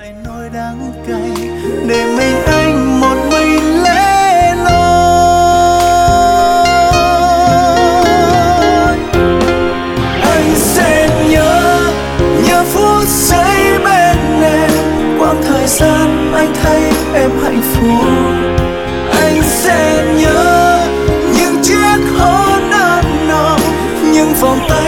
vài nỗi đắng cay để mình anh một mình lẻ loi. Anh sẽ nhớ phút giây bên em, quãng thời gian anh thấy em hạnh phúc. Anh sẽ nhớ những chiếc hôn ấm nồng, những vòng tay